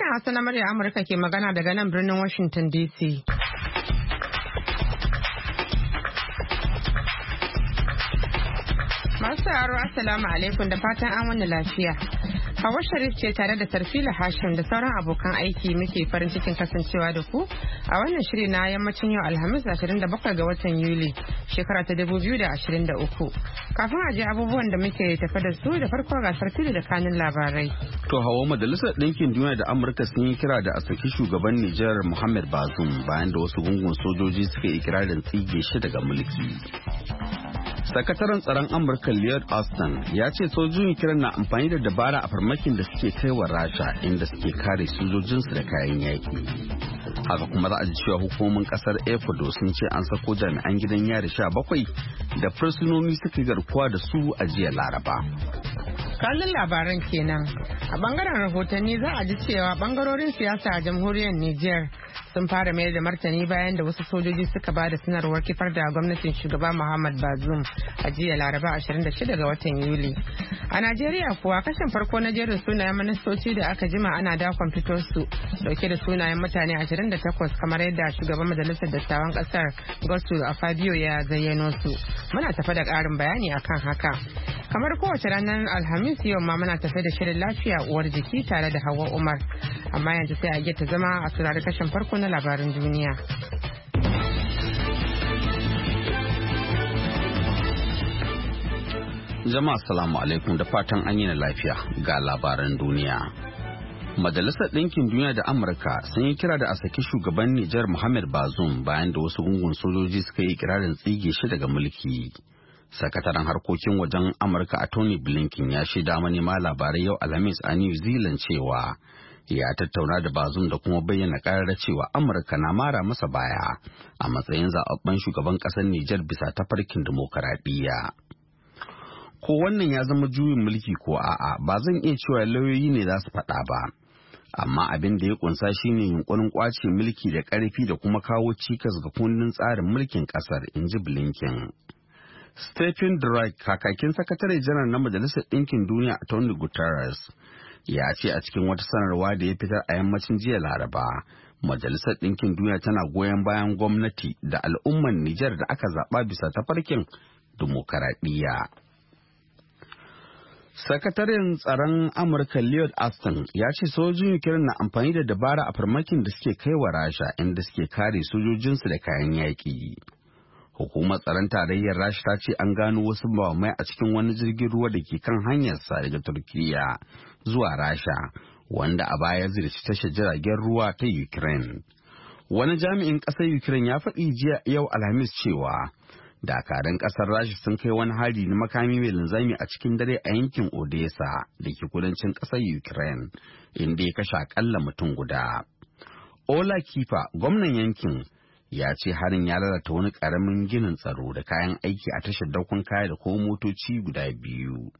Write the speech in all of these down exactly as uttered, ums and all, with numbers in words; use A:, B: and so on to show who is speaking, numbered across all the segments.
A: Sashen Hausa na murya Amurka ke magana daga nan birnin Washington D C. Masu sauraro Assalamu alaikum da fatan an wani lafiya. Hawa Sharif ce tare da Sarfila Hashim da sauran abokan aiki muke farin cikin kasancewa da ku a wannan shiri na yammacin yau Alhamis ashirin da bakwai ga watan Yuli shekara ta dubu biyu da ashirin da uku. Kafin a je abubuwan da muke tafe da su da farko ga Sarfila da kanin labarai.
B: To Hawa, Majalisar Ɗinkin Duniya da Amurka sun yi kira da a saki shugaban Nijar Muhammad Bazoum bayan da wasu gungun sojoji suka yi ikirarin tsige shi daga mulki. Sakataren tsaron Amurka Lloyd Austin ya ce sojojin kiran na amfani da dabara a farmakin da suke kai wa Rasha inda suke kare sojojinsu da kayan yaki. Haka kuma za a ji cewa hukumomin kasar Ecuador sun ce an sako jami'an gidan yari sha bakwai da fursunoni suka garkuwa da su a jiya Laraba.
A: Kallon labaran kenan. A bangaren rahotanni za a ji cewa bangarorin siyasa a jamhuriyar Nijar sun fara mayar da martani bayan da wasu sojoji suka ba da sanarwar kifar da gwamnatin shugaba Muhammad Bazoum a jiya Laraba ashirin da shida ga watan Yuli. A Najeriya kuwa kashin farko na jerin sunayen ministoci da aka jima ana dakon fitar su dauke da sunayen mutane ashirin da takwas kamar yadda shugaban majalisar dattawan kasar Godswill Akpabio ya zayyano su. Muna tafe da ƙarin bayani akan haka. Kamar kowace ranar Alhamis yau ma muna tafe da shirin lafiya uwar jiki tare da Hauwa Umar. Amma yanzu sai a ta zama a saurari kashin farko na labarin duniya.
B: Jama'a assalamu alaikum da fatan an yi na lafiya ga labaran duniya. Majalisar Ɗinkin Duniya da Amurka sun yi kira da a saki shugaban Nijar Muhammad Bazoum bayan da wasu gungun sojoji suka yi kirarin tsige shi daga mulki. Sakataren harkokin wajen Amurka a Tony Blinken ya shaida manema labarai yau Alhamis a New Zealand cewa ya tattauna da Bazoum da kuma bayyana ƙararra cewa Amurka na mara masa baya a matsayin zaɓaɓɓen shugaban ƙasar Nijar bisa tafarkin dimokuraɗiyya. Ko wannan ya zama juyin mulki ko a'a ba zan iya cewa lauyoyi ne za su faɗa ba. Amma abin da ya kunsa shine yunkurin kwace mulki da ƙarfi da kuma kawo cikas ga kundin tsarin mulkin ƙasar, inji Blinken. Stephen Drake, kakakin sakatare janar na Majalisar Ɗinkin Duniya a Tony Guterres, ya ce a cikin wata sanarwa da ya fitar a yammacin jiya Laraba, Majalisar Ɗinkin Duniya tana goyon bayan gwamnati da al'umman Nijar da aka zaɓa bisa tafarkin dimokuraɗiyya. Sakataren tsaron Amurka Lloyd Austin ya ce sojojin Ukraine na amfani da dabara a farmakin da suke kai wa Rasha inda suke kare sojojinsu da kayan yaƙi. Hukumar tsaron tarayyar Rasha ta ce an gano wasu bamai a cikin wani jirgin ruwa da ke kan hanyarsa daga Turkiyya zuwa Rasha, wanda a baya zirci tashar jiragen ruwa ta Ukraine. Wani jami'in ƙasar Ukraine ya faɗi jiya yau Alhamis cewa dakarun ƙasar Rasha sun kai wani hari na makami mai linzami a cikin dare a yankin Odessa da ke kudancin ƙasar Ukraine, inda ya kashe akalla mutum guda. Ola Kifa, gwamnan yankin, ya ce harin ya lalata wani ƙaramin ginin tsaro da kayan aiki a tashar daukun kaya da kuma motoci guda biyu.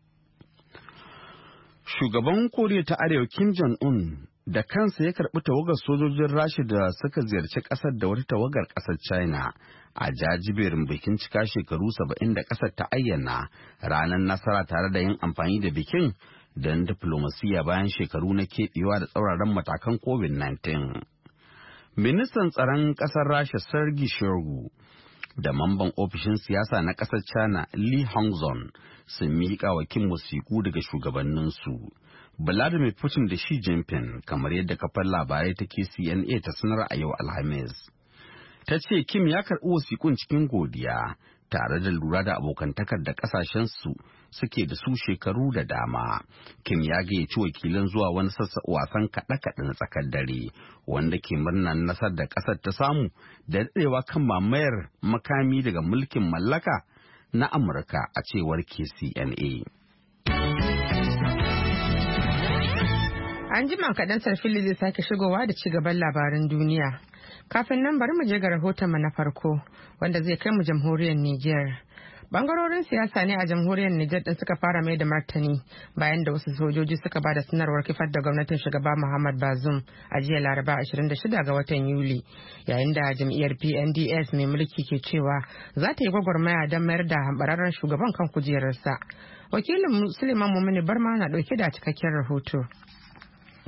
B: Shugaban Koriya ta Arewa Kim Jong-un da kansa ya karɓi tawagar sojojin Rasha da suka ziyarci ƙasar da wata tawagar ƙasar China a jajiberin bikin cika shekaru saba'in da ƙasar ta ayyana ranar nasara tare da yin amfani da bikin don diflomasiyya bayan shekaru na keɓewa da tsauraran matakan covid nineteen. Ministan tsaron ƙasar Rasha Sergei Shoigu da mamban ofishin siyasa na ƙasar China Li Hongzhou sun miƙa wa Kim wasiƙu daga shugabanninsu Vladimir Putin da Xi Jinping, kamar yadda kafar labarai ta K C N A ta sanar a yau Alhamis. Ta ce Kim ya karɓi wasiƙun cikin godiya tare da lura da abokantakar da ƙasashensu suke da su shekaru da dama. Kim ya gayyaci wakilan zuwa wani sassa wasan kaɗe-kaɗe na tsakar dare wanda ke murnar nasar da ƙasar ta samu da daɗewa kan mamayar makami daga mulkin mallaka na Amurka, a cewar K C N A.
A: An jima kaɗan Sarfili zai sake shigowa da ci gaban labaran duniya. Kafin nan bari mu je ga rahoton mu na farko wanda zai kai mu jamhuriyar Nijar. Bangarorin siyasa ne a jamhuriyar Nijar din suka fara mai da martani bayan da wasu sojoji suka bada sanarwar kifar da gwamnatin shugaba Muhammad Bazoum a jiya Laraba ashirin da shida ga watan Yuli, yayin da jam'iyyar P N D S mai mulki ke cewa za ta yi gwagwarmaya don mayar da hambararren shugaban kan kujerarsa. Wakilin Suleiman Mumini Barma na dauke da cikakken rahoto.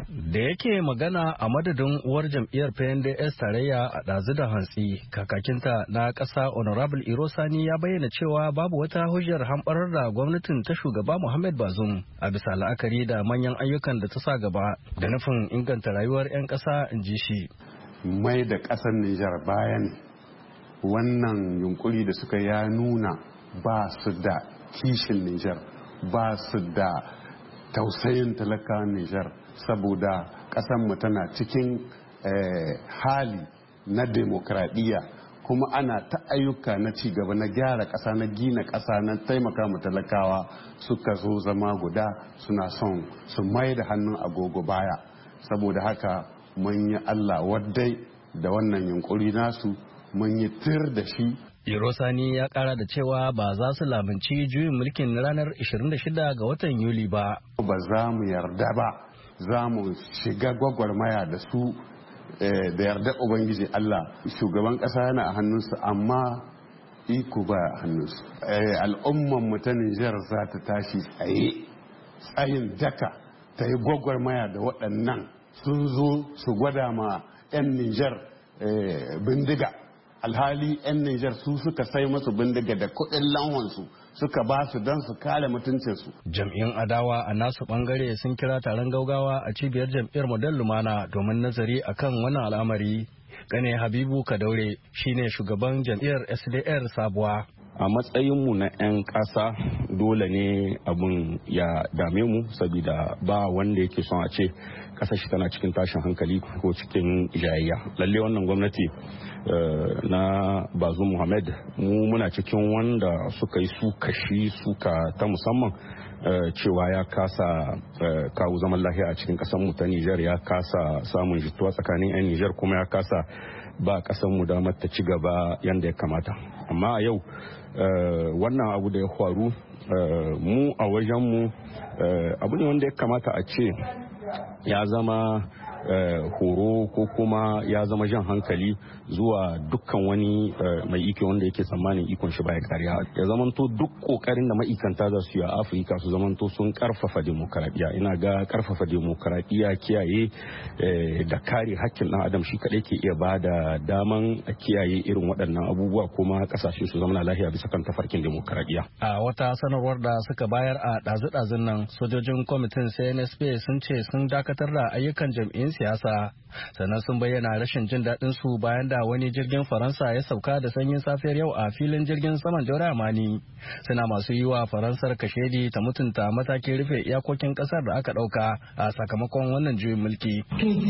C: Da yake magana a madadin uwar jam'iyyar P N D S tarayya a ɗazu da hantsi, kakakinta na ƙasa Honorable Irosani ya bayyana cewa babu wata hujjar hamɓarar da gwamnatin ta shugaba Muhammad Bazoum a bisa la'akari da manyan ayyukan da ta sa gaba da nufin inganta rayuwar 'yan ƙasa, in ji shi.
D: Mai da ƙasar Nijar bayan wannan yunkuri da suka ya nuna ba su da kishin Nijar, ba su da tausayin talakawan Nijar, saboda mu tana cikin hali na demokradiyya, kuma ana ta ayyuka na cigaba na gyara ƙasa, na gina ƙasa, na taimaka mu talakawa, suka zo zama guda suna son su mai da hannun agogo baya. Saboda haka mun yi Allah waddai da wannan yunkuri nasu, mun yi tir da shi.
C: Irosani ya kara da cewa ba za su lamunci juyin mulkin ranar ishirin da shida ga watan Yuli ba.
D: Ba za mu yarda ba, za mu shiga gwagwarmaya da su da yarda Ubangiji Allah. Shugaban ƙasa yana a hannunsu amma iko ba a hannunsu. Al'umman mu ta Nijar za ta tashi tsaye, tsayin daka ta yi gwagwarmaya da waɗannan sun zo su gwada ma 'yan Nijar bindiga. Alhali 'yan Nijar su suka sai masu bindiga da kuɗin lanwansu suka ba su don su kare mutuncinsu.
C: Jam'iyyun adawa a nasu bangare sun kira taron gaugawa a cibiyar jam'iyyar Model Lumana domin nazari akan wannan al'amari. Gane Habibu Kadaure shine shugaban jam'iyyar S D R Sabuwa.
E: A matsayinmu na 'yan ƙasa dole ne abun ya dame mu, saboda ba wanda yake son a ce ƙasar shi tana cikin tashin hankali ko cikin jayayya. Lalle wannan gwamnati na Bazoum Mohamed mu muna cikin wanda suka yi suka shi suka ta musamman cewa ya kasa kawo zaman lafiya a cikin ƙasar mu ta Nijar, ya kasa samun jituwa tsakanin 'yan Nijar, kuma ya kasa ba ƙasar mu damar ta ci gaba yadda ya kamata. Amma a yau wannan abu da ya faru mu a wajenmu abu ne wanda ya kamata a ce ya zama horo ko kuma ya zama jan hankali zuwa dukkan wani mai iko wanda yake tsammanin ikon shi baya kariya. Ya zamanto duk kokarin da ma'aikanta za su yi a Afirka su zamanto sun karfafa demokaradiyya. Ina ga karfafa demokaradiyya, kiyaye da kare hakkin dan adam shi kadai ke iya ba da daman a kiyaye irin waɗannan abubuwa, kuma kasashe su zama lafiya bisa kan tafarkin demokaradiyya.
C: A wata sanarwar da suka bayar a ɗazu-ɗazun nan, sojojin kwamitin C N S P sun ce sun dakatar da ayyukan jam'iyyun siyasa, sannan sun bayyana rashin jin daɗin su bayan da wani jirgin Faransa ya sauka da sanyin safiyar yau a filin jirgin saman Jaura Amani, suna masu yi wa Faransar kashedi ta mutunta matakin rufe iyakokin ƙasar da aka ɗauka a sakamakon wannan juyin mulki.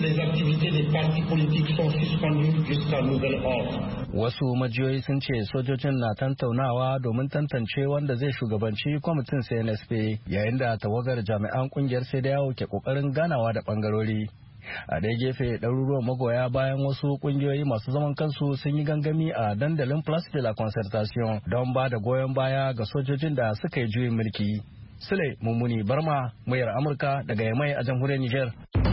C: Wasu majiyoyi sun ce sojojin na tantaunawa domin tantance wanda zai shugabanci kwamitin C N S P, yayin da tawagar jami'an kungiyar CEDEAO ke kokarin ganawa da bangarori. A ɗaya gefe, ɗaruruwan magoya bayan wasu ƙungiyoyi masu zaman kansu sun yi gangami a dandalin Place de la Concertation don ba da goyon baya ga sojojin da suka yi juyin mulki. Sule Mummuni Barma, muryar Amurka daga Yamai a jamhuriyar Nijar.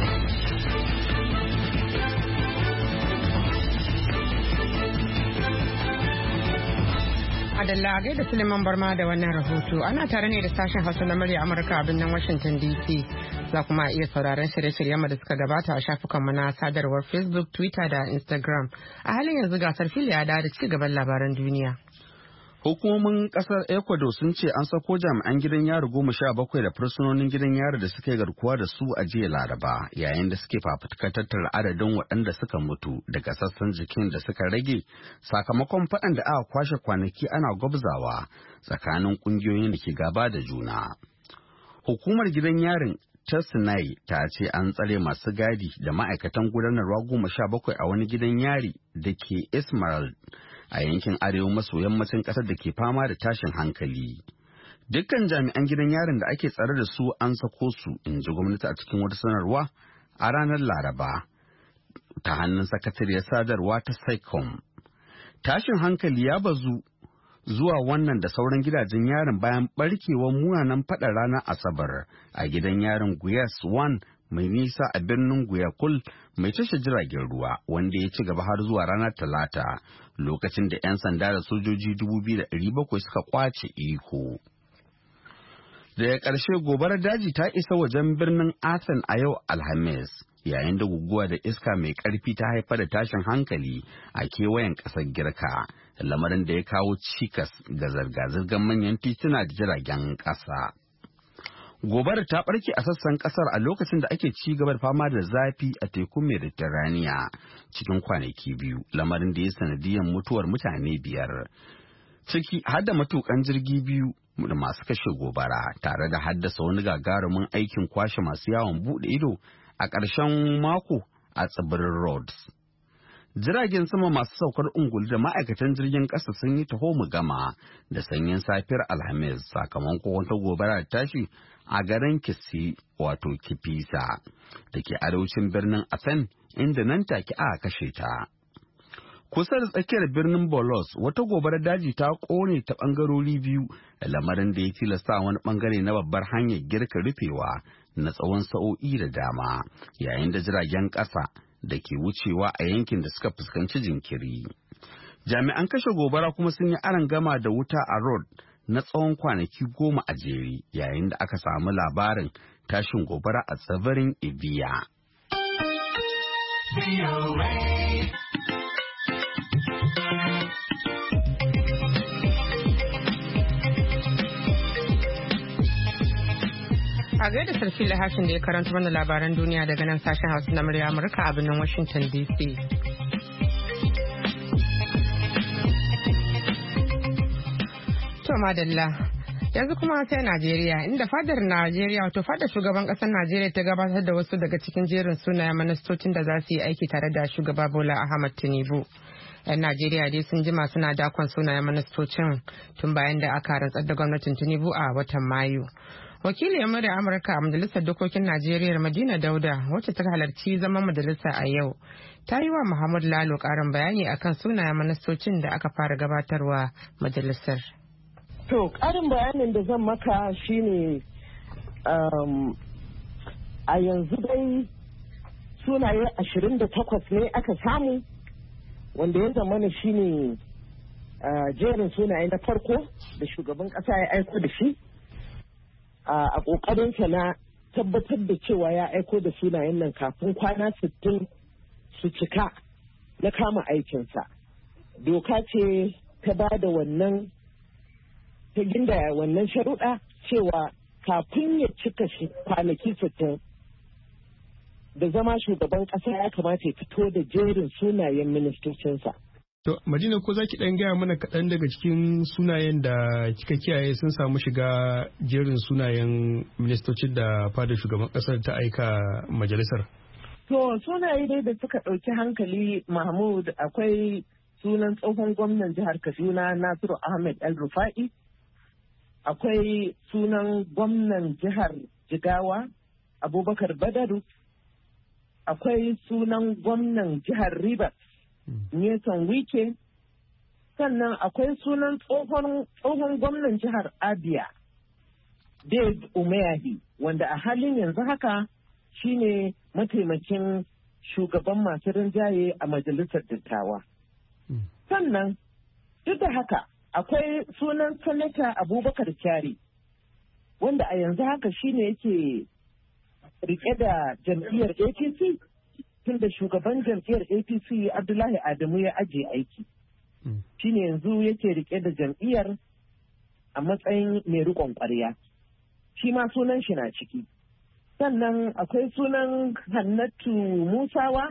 A: Adalla gaida Suleiman Barma da wannan rahoto. Ana tare ne da sashen Hausa na murya Amurka a birnin Washington D C. Za kuma iya sauraron shirye-shiryen da suka gabata a shafukanmu na sadarwar Facebook, Twitter da Instagram. A halin yanzu gasar fili ya da ci gaban labaran duniya.
B: Hukumomin kasar Ecuador sun ce an sako jami'an gidan yari goma sha bakwai da fursunonin gidan yari da suka yi garkuwa da su a jiya Laraba, yayin da suke fafutukar tattara adadin waɗanda suka mutu daga sassan jikin da suka rage sakamakon faɗan da aka kwashe kwanaki ana gwabzawa tsakanin ƙungiyoyin da ke gaba da juna. Hukumar gidan yarin ta Sinai ta ce an tsare masu gadi da ma'aikatan gudanarwa goma sha bakwai a wani gidan yari da ke Esmeralda a yankin arewa maso yammacin ƙasar da ke fama da tashin hankali. Dukkan jami'an gidan yarin da ake tsare da su an sako su, in ji gwamnati a cikin wata sanarwa a ranar Laraba ta hannun sakatariyar sadarwa ta SAICOM. Tashin hankali ya bazu zuwa wannan da sauran gidajen yarin bayan barkewar munanan faɗa ranar Asabar a gidan yarin Guyas one mai nisa a birnin Guayaquil mai tashar jiragen ruwa, wanda ya ci gaba har zuwa ranar Talata, lokacin da 'yan sanda da sojoji dubu biyu da ɗari bakwai suka kwace iko. Daga ƙarshe gobarar daji ta isa wajen birnin Athens a yau Alhamis, yayin da guguwa da iska mai ƙarfi ta haifar da tashin hankali a kewayen ƙasar Girka, lamarin da ya kawo cikas ga zirga-zirgar manyan tituna da jiragen ƙasa. Gobarar ta ɓarke a sassan ƙasar a lokacin da ake ci gaba da fama da zafi a tekun Mediterranean cikin kwanaki biyu, lamarin da ya sanadiyar mutuwar mutane biyar, ciki har da matukan jirgi biyu da masu kashe gobara, tare da haddasa wani gagarumin aikin kwashe masu yawon buɗe ido a ƙarshen mako a tsibirin Rhodes. Jiragen sama masu saukar ungulu da ma'aikatan jirgin ƙasa sun yi taho mu gama da sanyin safiyar Alhamis sakamakon wata gobara da tashi a garin Kisi wato Kifisa da ke arewacin birnin Athens, inda nan take aka kashe ta. Kusa da tsakiyar birnin Bolos, wata gobarar daji ta kone ta bangarori biyu, lamarin da ya tilasta wani bangare na babbar hanyar Girka rufewa na tsawon sa'o'i da dama, yayin da jiragen ƙasa da ke wucewa a yankin da suka fuskanci jinkiri. Jami'an kashe gobara kuma sun yi arangama da wuta a road na tsawon kwanaki goma a jere, yayin da aka samu labarin tashin gobara a tsibirin Ibiya.
A: A gaida sarfi lahashin da ya karanta mana labaran duniya daga nan sashen Hausa na murya Amurka a birnin Washington D C. To madalla, yanzu kuma sai Najeriya, inda fadar Najeriya wato fadar shugaban kasar Najeriya ta gabatar da wasu daga cikin jerin sunayen ministocin da za su yi aiki tare da shugaba Bola Ahmed Tinubu. 'Yan Najeriya dai sun jima suna dakon sunayen ministocin tun bayan da aka rantsar da gwamnatin Tinubu a watan Mayu. Wakiliyar murya Amurka a Majalisar Dokokin Najeriya Madina Dauda, wacce ta halarci zaman majalisa a yau, ta yi wa Muhammad Lalo karin bayani akan sunayen ministocin da aka fara gabatarwa majalisar.
F: To, karin bayanin da zan maka shine um, a yanzu dai sunaye ashirin da takwas ne aka samu, wanda ya zamana shine uh, jerin sunaye na farko da shugaban kasa ya aiko da shi. a ƙoƙarinsa na tabbatar da cewa ya aiko da sunayen nan kafin kwana sittin su cika na kama aikinsa. Doka ce ta ba da wannan, ta ginda wannan sharuɗa cewa kafin ya cika shi kwanaki sittin da zama shugaban ƙasa ya kamata ya fito da jerin sunayen ministocinsa.
G: To, Madina, ko za ki ɗan gaya mana kaɗan daga cikin sunayen da kika kiyaye sun samu shiga jerin sunayen ministocin da fadar shugaban ƙasar ta aika majalisar?
F: To, sunaye dai da suka ɗauki hankali Mahmud, akwai sunan tsohon gwamnan jihar Kaduna Nasiru Ahmed El Rufa'i, akwai sunan gwamnan jihar Jigawa Abubakar Badaru, akwai sunan gwamnan jihar Rivers Nyesom Wike, sannan akwai sunan tsohon gwamnan jihar Abia Dave Umeahi, wanda a halin yanzu haka shine mataimakin shugaban masu rinjaye a majalisar dattawa. Sannan duk da haka akwai sunan sanata Abubakar Kyari, wanda a yanzu haka shine yake rike da jam'iyyar A P C. Tun da shugaban jam'iyyar A P C Abdullahi Adamu ya ajiye aiki. Shi ne yanzu yake rike da jam'iyyar a matsayin mai riƙon ƙwarya. Shi ma sunan shi na ciki. Sannan akwai sunan Hannatu Musawa,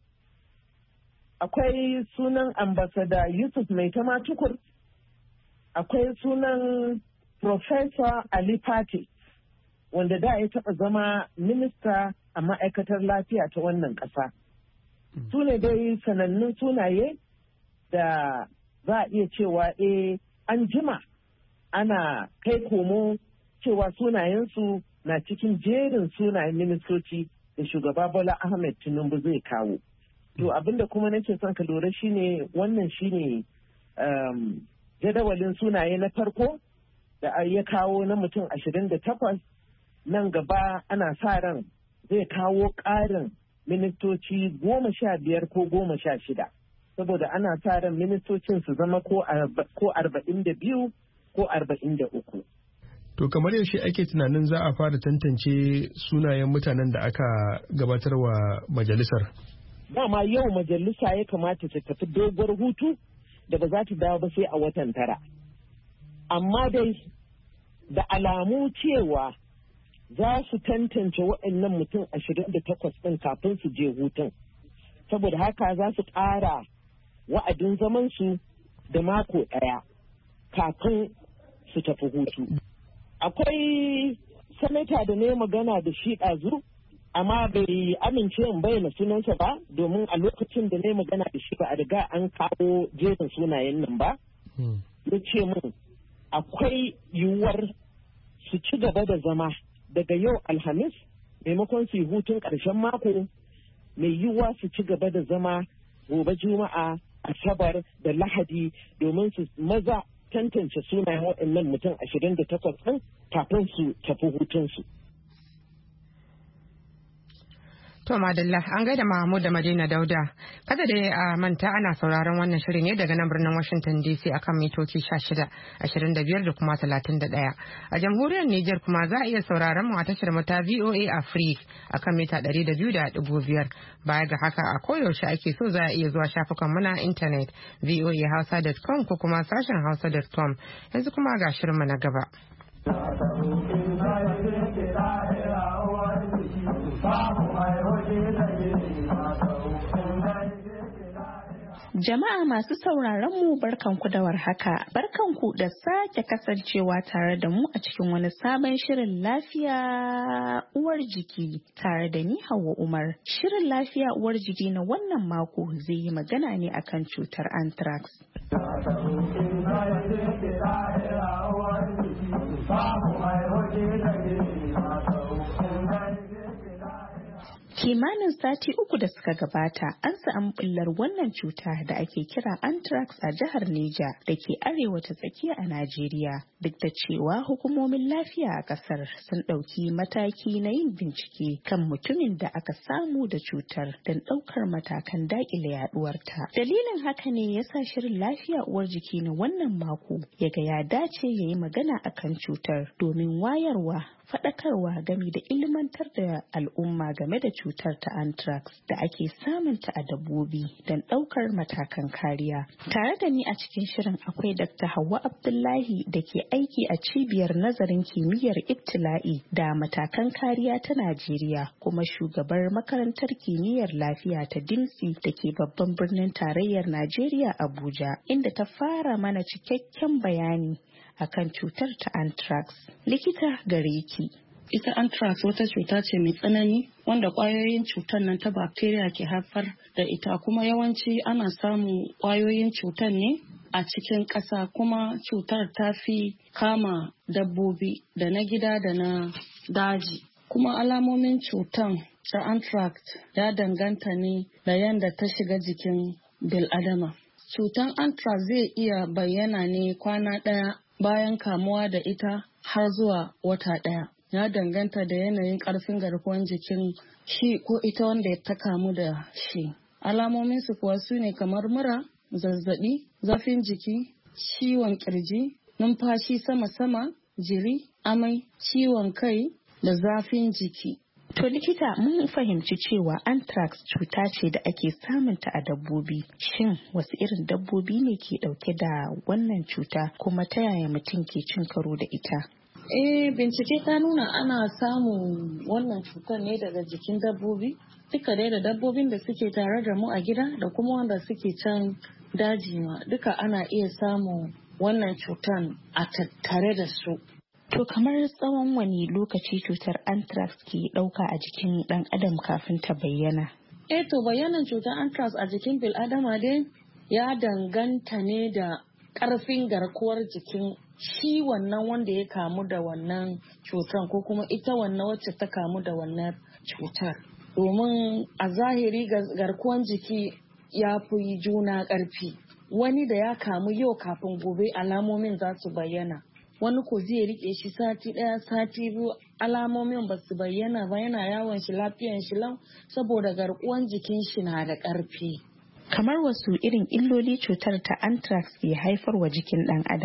F: akwai sunan ambasada Yusuf Maitama Tukur, akwai sunan Professor Ali Fati, wanda da ya taɓa zama minista a ma'aikatar lafiya ta wannan ƙasa. Su ne dai sanannun sunaye da za a iya cewa eh an jima ana kai komo cewa sunayensu na cikin jerin sunayen ministoci da shugaba Bola Ahmed Tinubu zai kawo. To abinda kuma nake son ka lura shine wannan shine um, jadawalin sunaye na farko da ya kawo na mutum ashirin da takwas. Nan gaba ana sa ran zai kawo ƙarin ministoci goma sha biyar ko goma sha shida, saboda ana sa ran ministocin su zama ko arba'in da biyu ko arba'in da uku.
G: To kamar yaushe ake tunanin za a fara tantance sunayen mutanen da aka gabatar wa majalisar?
F: Dama yau majalisa ya kamata ta tafi doguwar hutu da ba za ta dawo ba sai a watan tara. Amma dai da alamu cewa za su tantance waɗannan mutum ashirin da takwas ɗin kafin su je hutun. Saboda haka za su ƙara wa'adin zamansu da mako ɗaya kafin su tafi hutu. Akwai sanata da ne magana da shi ɗazu, amma bai amince in bayyana sunansa ba domin a lokacin da ne magana da shi ba a riga an kawo jerin sunayen nan ba. Ya ce min akwai yiwuwar su ci gaba da zama daga yau Alhamis maimakon su yi hutun ƙarshen mako, mai yiwuwa su ci gaba da zama gobe Juma'a, Asabar da Lahadi domin su maza tantance sunayen waɗannan mutum ashirin da takwas ɗin kafin su tafi hutunsu.
A: To Madalla an gaida Mahmud da Madina Dauda. Kada da a manta ana sauraron wannan shiri ne daga nan birnin Washington D C akan mitoci shida, ashirin da biyar da kuma talatin da ɗaya. A jamhuriyar Nijar kuma za a iya sauraron mu a tashar mata V O A Africa akan mita ɗari da biyu da ɗigo biyar. Baya ga haka a koyaushe ake so za a iya zuwa shafukan mu na intanet v o a hausa dot com ko kuma sashen hausa dot com. Yanzu kuma ga shirin mu na gaba.
H: Jama'a masu sauraron mu barkanku da warhaka, barkanku da sake kasancewa tare da mu a cikin wani sabon shirin lafiya uwar jiki tare da ni Hauwa Umar. Shirin lafiya uwar jiki na wannan mako zai yi magana ne akan cutar anthrax. Kimanin sati uku da suka gabata an samu bullar wannan cuta da ake kira anthrax a jihar Neja da ke arewa ta tsakiya a Najeriya. Duk da cewa hukumomin lafiya a kasar sun ɗauki mataki na yin bincike kan mutumin da aka samu da cutar don ɗaukar matakan daƙile yaduwarta. Dalilin haka ne ya sa shirin lafiya uwar jiki na wannan mako ya ga ya dace ya yi magana akan cutar domin wayarwa, faɗakarwa game da ilmantar da al'umma game da cutar ta anthrax da ake samunta a dabbobi don ɗaukar matakan kariya. Tare da ni a cikin shirin akwai Dakta Hauwa Abdullahi da ke aiki a cibiyar nazarin kimiyyar ibtila'i da matakan kariya ta Najeriya kuma shugabar makarantar kimiyyar lafiya ta Dimsi da ke babban birnin tarayyar Najeriya Abuja, inda ta fara mana cikakken bayani akan cutar ta anthrax. Likita gare ki.
I: Ita anthrax wata cuta ce mai tsanani wanda ƙwayoyin cutar nan ta bacteria ke haifar da ita, kuma yawanci ana samun ƙwayoyin cutar ne a cikin ƙasa, kuma cutar ta fi kama dabbobi da na gida da na daji. Kuma alamomin cutar ta anthrax ya danganta ne da yadda ta shiga jikin bil'adama. Cutar anthrax zai iya bayyana ne kwana ɗaya bayan kamuwa da ita har zuwa wata ɗaya. Ya danganta da yanayin ƙarfin garkuwar jikin shi ko ita wanda ta kamu da shi. Alamomin su kuwa su ne kamar mura, zazzaɓi, zafin jiki, ciwon ƙirji, numfashi sama-sama, jiri, amai, ciwon kai da zafin jiki.
H: To likita, mun fahimci cewa anthrax cuta ce da ake samunta a dabbobi. Shin wasu irin dabbobi ne ke dauke da wannan cuta kuma ta yaya mutum ke cin karo da ita?
I: Eh, bincike ta nuna ana samun wannan cutar ne daga jikin dabbobi. Duka dai da dabbobin da suke tare da mu a gida da kuma wanda suke can daji ma, duka ana iya samun wannan cutar a tattare da su.
H: To kamar tsawon wani lokaci cutar anthrax ke ɗauka a jikin ɗan adam kafin ta bayyana?
I: Eh to bayanan cutar anthrax a jikin bil'adama dai ya danganta ne da ƙarfin garkuwar jikin shi wannan wanda ya kamu da wannan cutar ko kuma ita wannan wacce ta kamu da wannan cutar. Domin a zahiri garkuwar jiki ya fi juna ƙarfi. Wani da ya kamu yau kafin gobe alamomin za su bayyana. Wani ko zai rike shi sati ɗaya sati biyu alamomin ba su bayyana ba, yana yawon shi lafiyan shi lau saboda garkuwan jikin shi na da ƙarfi.
H: Kamar wasu irin illoli cutar ta anthrax ke haifar wa jikin ɗan adam?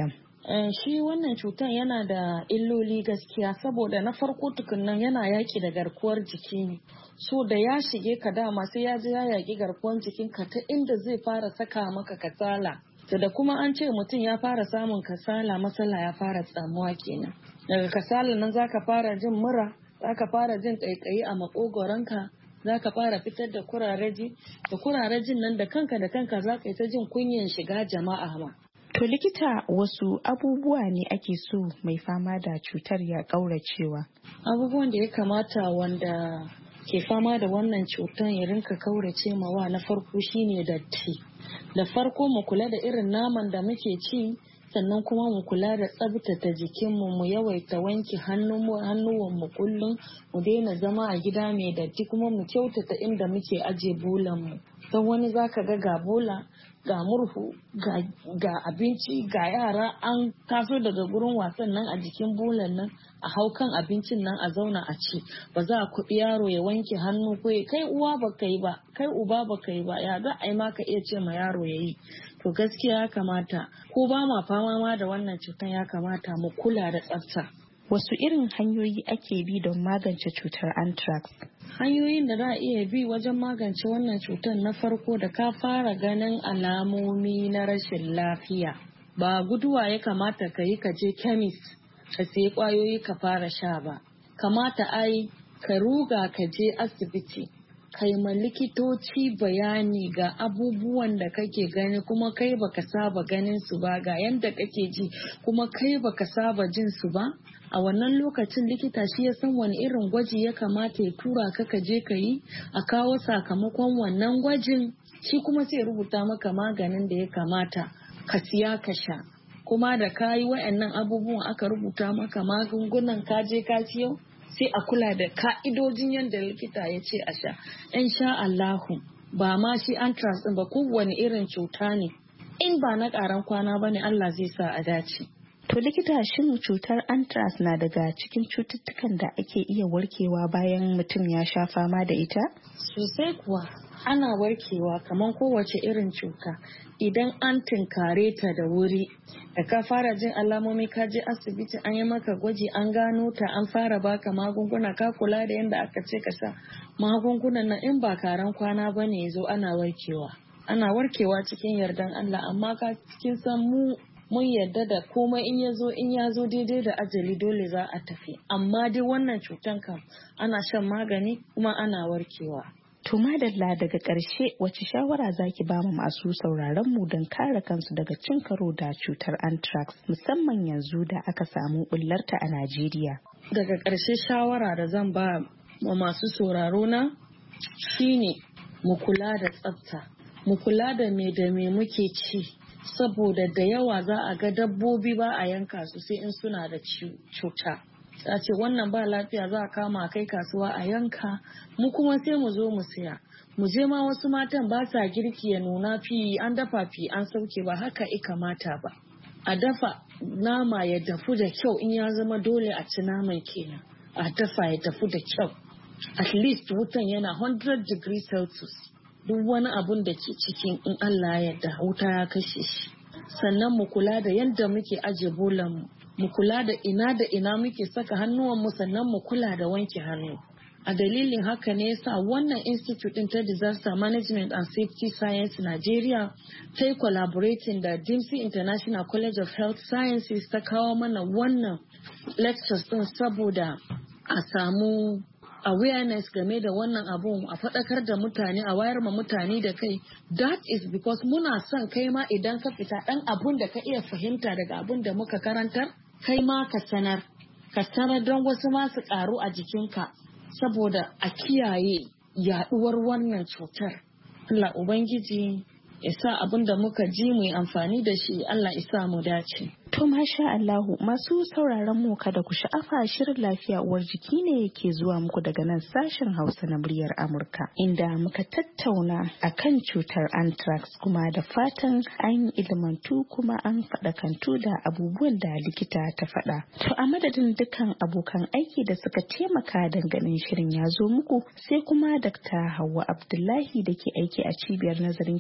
I: shi wannan cutar yana da illoli gaskiya saboda na farko tukunnan yana yaki da garkuwar jiki ne. So da ya shige ka dama sai ya je ya yaki garkuwar jikinka ta inda zai fara saka maka kasala. Da kuma an ce mutum ya fara samun kasala, matsala ya fara tsamuwa kenan. Daga kasala nan zaka fara jin mura, zaka fara jin kaikayi a makogoronka, zaka fara fitar da kurareji, da kurarejin nan da kanka da kanka zaka yi ta jin kunyan shiga jama'a ma.
H: To likita, wasu abubuwa ne ake so mai fama da cutar ya kauracewa?
I: Abubuwan da ya kamata wanda ke fama da wannan cutar ya rinka kaurace mawa na farko shine datti. Da farko mu kula da irin naman da muke ci, sannan kuma mu kula da tsabtata jikinmu, mu yawaita wanke hannuwanmu kullum, mu daina zama a gida mai datti, kuma mu kyautata inda muke aje bolanmu. Don wani zaka ga ga bola, ga murhu, ga, ga abinci, ga yara an taso daga gurin wasan nan a jikin bolan nan, a hau kan abincin nan a zauna a ci. Ba za a kuɗi yaro ya wanke hannu ko kai uwa ba kai ba, kai uba ba kai ba, ya za a yi ma ka iya ce ma yaro ya yi. To gaskiya ya kamata, ko ba ma fama ma da wannan cutar ya kamata mu kula da tsafta.
H: Wasu irin hanyoyi ake bi don magance cutar anthrax?
I: Hanyoyin da za a iya bi wajen magance wannan cutar, na farko da ka fara ganin alamomi na rashin lafiya, ba guduwa ya kamata ka yi ka je chemist ka sayi kwayoyi ka fara sha ba. Kamata ai ka ruga ka je asibiti, kai ma likitoci bayani ga abubuwan da kake gani, kuma kai baka saba ganin su ba, ga yanda kake ji kuma kai baka saba jin su ba. A wannan lokacin likita shi ya san wani irin gwaji ya kamata ya tura ka ka je ka yi, a kawo sakamakon wannan gwajin, shi kuma sai rubuta maka maganin da ya kamata ka siya ka sha. Kuma da ka yi wa'annan abubuwan aka rubuta maka magungunan ka je ka siyo, sai a kula da ka'idojin yadda likita ya ce a sha. In sha Allahu, ba ma shi anthrax ɗin ba, kowane irin cuta ne, in ba na ƙaran kwana ba ne, Allah zai sa a dace.
H: To likita, shin cutar anthrax na daga cikin cututtukan da ake iya warkewa bayan mutum ya sha fama da ita?
I: Sosai kuwa, ana warkewa kamar kowace irin cuta idan an tinkare ta da wuri. Da ka fara jin alamomi ka je asibiti an yi maka gwaji an gano ta, an fara baka magunguna, ka kula da yadda aka ce ka sha magungunan nan, in ba karan kwana ba ne zo ana warkewa. Ana warkewa cikin yardan Allah, amma ka cikin san mu mun yarda da komai in ya zo in ya zo daidai da ajali dole za a tafi, amma dai wannan cutan kam ana shan magani kuma ana warkewa.
H: To madalla, daga ƙarshe wace shawara zaki ba mu masu sauraron mu don kare kansu daga cin karo da cutar anthrax, musamman yanzu da aka samu bullarta a Najeriya?
I: Daga ƙarshe shawara da zan ba wa masu sauraro na shine mu kula da tsafta, mu kula da me da me muke ci, saboda da yawa za a ga dabbobi ba a yanka su sai in suna da cuta. A ce wannan ba lafiya, za a kama kai kasuwa a yanka, mu kuma sai mu zo mu siya. Mu je ma wasu matan ba sa girki ya nuna fi an dafa fi an sauke, ba haka i kamata ba. A dafa nama ya dafu da kyau, in ya zama dole a ci naman kenan, a dafa ya dafu da kyau. At least wutan yana one hundred degrees Celsius. Duk wani abun da ke cikin, in Allah ya yarda, wuta ya kashe shi. Sannan mu kula da yadda muke aje bolan mu, mu kula da ina da ina muke saka hannuwan mu, sannan mu kula da wanke hannu. A dalilin haka ne yasa wannan Institute din ta Disaster Management and Safety Science Nigeria ta yi collaborating da Dempsey International College of Health Sciences ta kawo mana wannan lectures din saboda a samu awareness game da wannan abun, a faɗakar da mutane, a wayar ma mutane da kai. That is because muna son kai ma idan ka fita ɗan abun da ka iya fahimta daga abun da muka karantar, kai ma ka sanar ka sanar don wasu ma su ƙaru a jikinka, saboda a kiyaye yaɗuwar wannan cutar. Allah Ubangiji ya sa abin da muka ji mu yi amfani da shi, Allah ya sa mu dace.
H: To masha Allahu, masu sauraron mu kada ku sha'afa, shirin lafiya uwar jiki ne yake zuwa muku daga nan sashen Hausa na muryar Amurka, inda muka tattauna akan cutar anthrax, kuma da fatan an ilmantu kuma an faɗakantu da abubuwan da likita ta faɗa. To a madadin dukkan abokan aiki da suka taimaka ganin shirin ya zo muku, sai kuma Dakta Hauwa Abdullahi da ke aiki a cibiyar nazarin kimiyya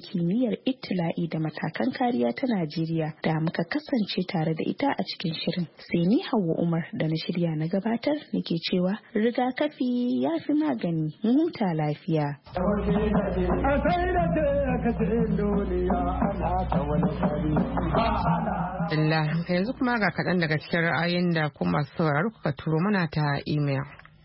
H: kungiyar Ittila'i da matakan kariya ta Najeriya da muka kasance tare da ita a cikin shirin. Sai ni Hauwa Umar da na shirya na gabatar nake cewa rigakafi ya fi magani, mu huta lafiya.
A: Allah, yanzu kuma ga kaɗan daga cikin ra'ayin da kuma sauraro kuka turo mana ta email.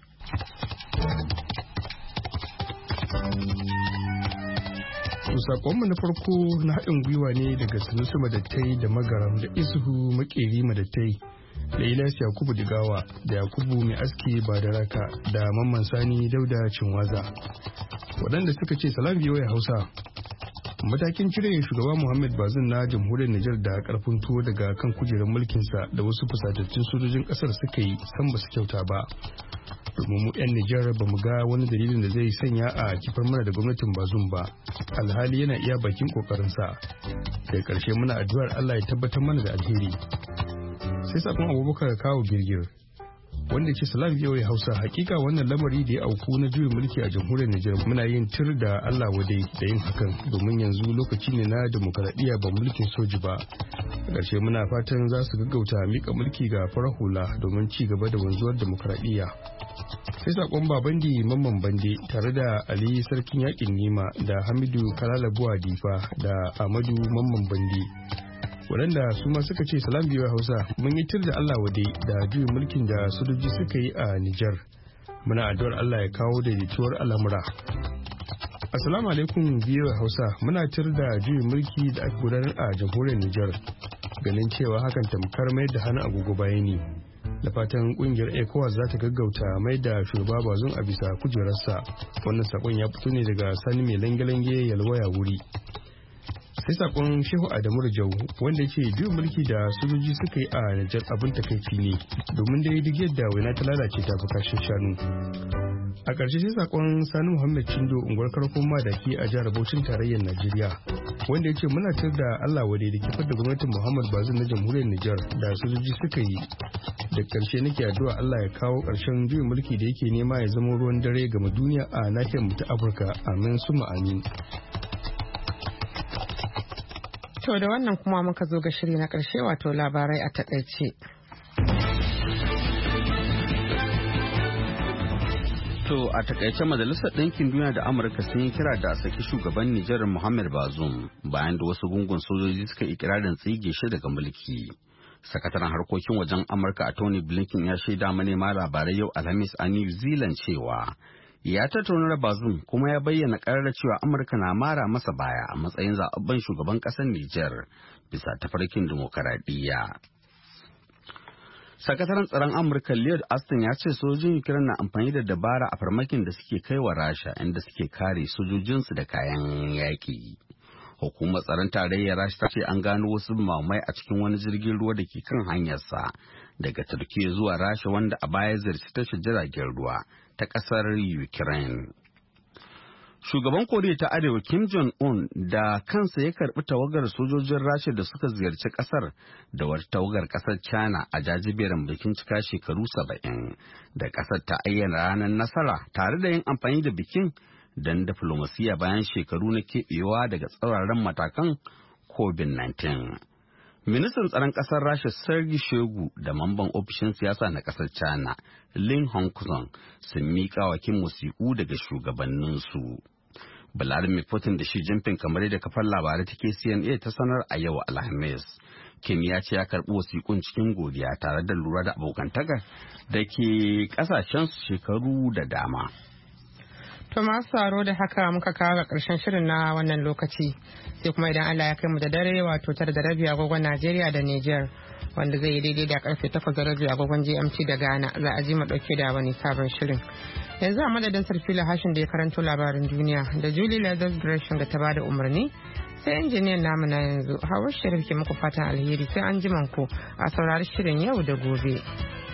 G: Sakonmu na farko na haɗin gwiwa ne daga Sunusu Madattai da Magaram da Isuhu Makeri Madattai da Ilyas Yakubu Digawa da Yakubu Mai Aski Badaraka da Mamman Sani Dauda Cinwaza, waɗanda suka ce salam biyo ya Hausa. Matakin cire shugaba Muhammad Bazoum na jamhuriyar Nijar da karfin tuwo daga kan kujerar mulkinsa da wasu fusatattun sojojin kasar suka yi san ba su kyauta ba. Domin mu 'yan Nijar ba mu ga wani dalilin da zai sanya a kifar mana da gwamnatin Bazoum ba. Alhali yana iya bakin kokarinsa. Daga ƙarshe muna addu'ar Allah ya tabbatar mana da alheri. Sai sakon Abubakar Kawo Girgir wanda ce salam biyo ya Hausa, hakika wannan lamari da ya auku na juyin mulki a jamhuriyar Nijar muna yin tir da Allah wadai da yin hakan, domin yanzu lokaci ne na demokaradiyya ba mulkin soji ba. A ƙarshe muna fatan za su gaggauta mika mulki ga farar hula domin ci gaba da wanzuwar demokaradiyya. Sai sakon Babandi Mamman Bande tare da Ali Sarkin Yakin Nima da Hamidu Kalalabuwa Difa da Amadu Mamman Bande, waɗanda su ma suka ce salam biyu Hausa, mun yi tir da Allah wade da juyin mulkin da sojoji suka yi a Nijar. Muna addu'ar Allah ya kawo daidaituwar al'amura. Assalamu alaikum biyu Hausa, muna tir da juyin mulki da aka gudanar a jamhuriyar Nijar, ganin cewa hakan tamkar mai da hana agogo bayani. Da fatan kungiyar ECOWAS za ta gaggauta mai da shugaba Bazoum a bisa kujerarsa. Wannan sakon ya fito ne daga Sani mai lange-lange yalwaya wuri. Sai sakon Shehu Adamu Rajau wanda ce juyin mulki da sojoji suka yi a Nijar abin takaici ne, domin dai duk yadda waina ta lalace ta fi kashin shanu. A ƙarshe sai sakon Sani Muhammad Chindo unguwar karfin madaki a jihar Bauchin tarayyar Najeriya, wanda ya ce muna tar da Allah wadai da kifar da gwamnatin Muhammad Bazoum na jamhuriyar Nijar da sojoji suka yi. Da ƙarshe nake addu'a Allah ya kawo ƙarshen juyin mulki da yake nema ya zama ruwan dare game duniya a nahiyar mu ta Afirka. Amin summa amin.
A: To da wannan kuma muka zo ga shiri na ƙarshe, wato labarai a takaice.
B: To a takaice Majalisar Ɗinkin Duniya da Amurka sun yi kira da a saki shugaban Nijar Muhammad Bazoum bayan da wasu gungun sojoji suka ikirarin tsige shi daga mulki. Sakataren harkokin wajen Amurka a Tony Blinken ya shaida manema labarai yau Alhamis a New Zealand cewa ya tattauna da Bazoum kuma ya bayyana ƙarar cewa Amurka na mara masa baya a matsayin zaɓaɓɓen shugaban ƙasar Nijar bisa tafarkin dimokuraɗiyya. Sakataren tsaron Amurka Lloyd Austin ya ce sojojin Ukraine na amfani da dabara a farmakin da suke kai wa Rasha, inda suke kare sojojinsu da kayan yaƙi. Hukumar tsaron tarayyar Rasha ta ce an gano wasu mamai a cikin wani jirgin ruwa da ke kan hanyarsa daga Turkiyya zuwa Rasha, wanda a baya ziyarci tashar jiragen ruwa ta ƙasar Ukraine. Shugaban Koriya ta Arewa Kim Jong-un da kansa ya karɓi tawagar sojojin Rasha da suka ziyarci ƙasar da wata tawagar ƙasar China a jajiberin bikin cika shekaru saba'in da ƙasar ta ayyana ranar nasara, tare da yin amfani da bikin don diflomasiya bayan shekaru na keɓewa daga tsauraran matakan covid nineteen. Ministan tsaron ƙasar Rasha Sergei Shoigu da mamban ofishin siyasa na ƙasar China Lin Hongkong sun miƙa wa Kim wasiƙu daga shugabanninsu. Vladimir Putin da Xi Jinping, kamar da kafar labarai take C N A ta sanar a yau Alhamis. Kim ya ce ya karɓi wasiƙun cikin godiya tare da lura da abokantaka da ke ƙasashen shekaru da dama.
A: To masu tsaro da haka muka kawo ga ƙarshen shirin na wannan lokaci, sai kuma idan Allah ya kai mu da dare, wato tara da rabi agogon Najeriya da Niger, wanda zai yi daidai da karfe takwas da rabi agogon G M T da Ghana, za a ji mu ɗauke da wani sabon shirin. Yanzu a madadin Sarfila Hashin da ya karanto labarin duniya da Julie Leathers Gresham da ta bada umarni, sai injiniyan namu na yanzu Hawar Sharif ke muku fatan alheri, sai an ji ku a saurari shirin yau da gobe.